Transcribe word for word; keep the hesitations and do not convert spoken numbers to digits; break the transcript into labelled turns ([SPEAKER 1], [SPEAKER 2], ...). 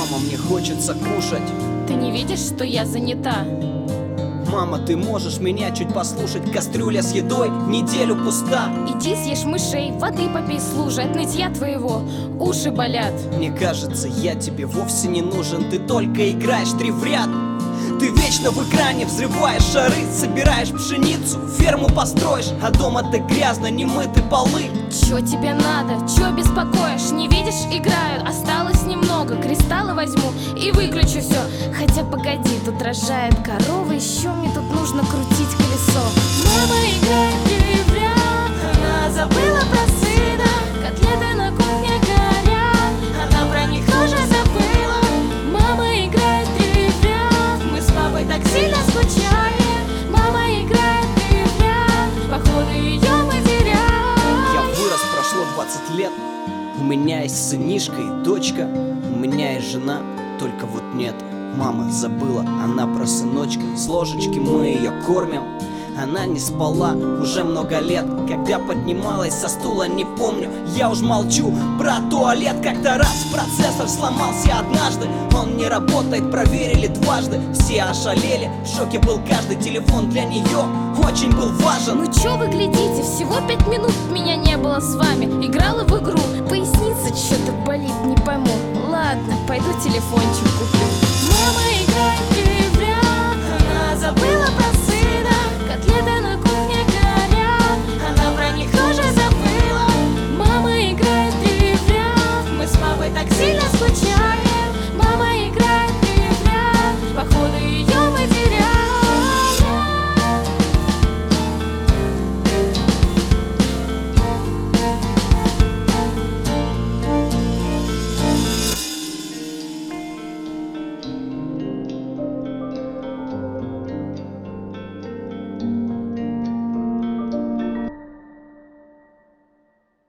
[SPEAKER 1] Мама, мне хочется кушать.
[SPEAKER 2] Ты не видишь, что я занята?
[SPEAKER 1] Мама, ты можешь меня чуть послушать? Кастрюля с едой неделю пуста.
[SPEAKER 2] Иди съешь мышей, воды попей с лужи. От нытья твоего уши болят.
[SPEAKER 1] Мне кажется, я тебе вовсе не нужен. Ты только играешь три в ряд. Ты вечно в экране взрываешь шары, собираешь пшеницу, ферму построишь, а дома-то грязно, не мыты полы.
[SPEAKER 2] Чё тебе надо? Чё беспокоишь? Не видишь, играют, осталось немного. Кристаллы возьму и выключу все. Хотя погоди, тут рожает корова, еще мне тут нужно крутить колесо. Мама играет в деревня, она забыла про сына. Котлеты на кухне горят, она про них тоже забыла. Мама играет в деревня, мы с папой так сильно скучаем. Мама играет в деревня, походу ее мы теряем.
[SPEAKER 1] Я вырос, прошло двадцать лет. У меня есть сынишка и дочка. У меня есть жена, только вот нет. Мама забыла, она про сыночка. С ложечки мы ее кормим. Она не спала уже много лет. Когда поднималась со стула, не помню. Я уж молчу про туалет. Как-то раз процессор сломался однажды. Он не работает, проверили дважды. Все ошалели, в шоке был каждый. Телефон для нее очень был важен.
[SPEAKER 2] Ну чё вы глядите, всего пять минут меня не было с вами. Играла в игру, поясница чё-то болит, не пойму. Ладно, пойду телефончик куплю.